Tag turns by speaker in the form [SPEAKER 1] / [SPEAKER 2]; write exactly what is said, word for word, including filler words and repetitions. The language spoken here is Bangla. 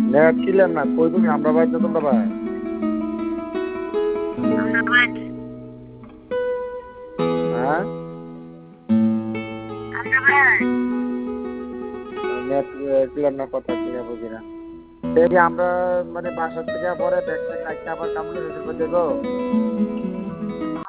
[SPEAKER 1] নেট ছিলেন না কই তুমি আমরা বাইর না তোমরা ভাই হ্যাঁ নেট ছিলেন না কথা কিনা বুঝি না সেই আমরা মানে বাসার থেকে পরে ব্যাগ ট্যাগ রাখতে আবার কামড়ে যেতে দেবো